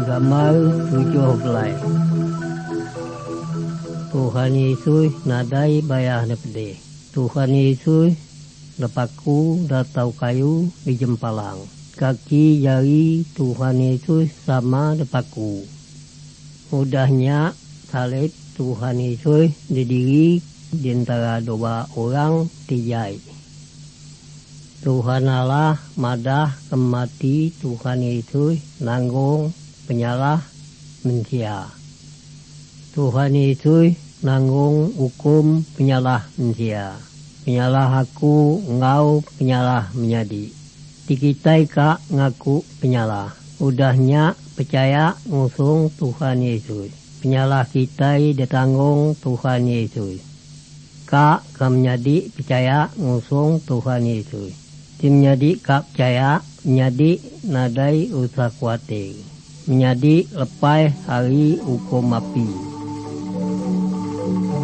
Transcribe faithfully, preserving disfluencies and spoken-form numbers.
Gambar tujuh belas. Tuhan Yesus nadai bayah nepede. Tuhan Yesus lepaku datau kayu di jempalang. Kaki jari Tuhan Yesus sama depaku. Mudahnya salib Tuhan Yesus didiri di antara dua orang tijai. Tuhan Allah madah kemati Tuhan Yesus nanggung penyalah manusia. Tuhan Yesus nanggung hukum penyalah manusia. Penyalah aku, engkau penyalah menjadi. Dikitai kak ngaku penyalah. Udahnya percaya ngusung Tuhan Yesus. Penyalah kita ditanggung Tuhan Yesus. Kak kam menjadi percaya ngusung Tuhan Yesus. Tim menjadi kak percaya menjadi nadai usah kuatir. Menjadi lepai hari hukum api.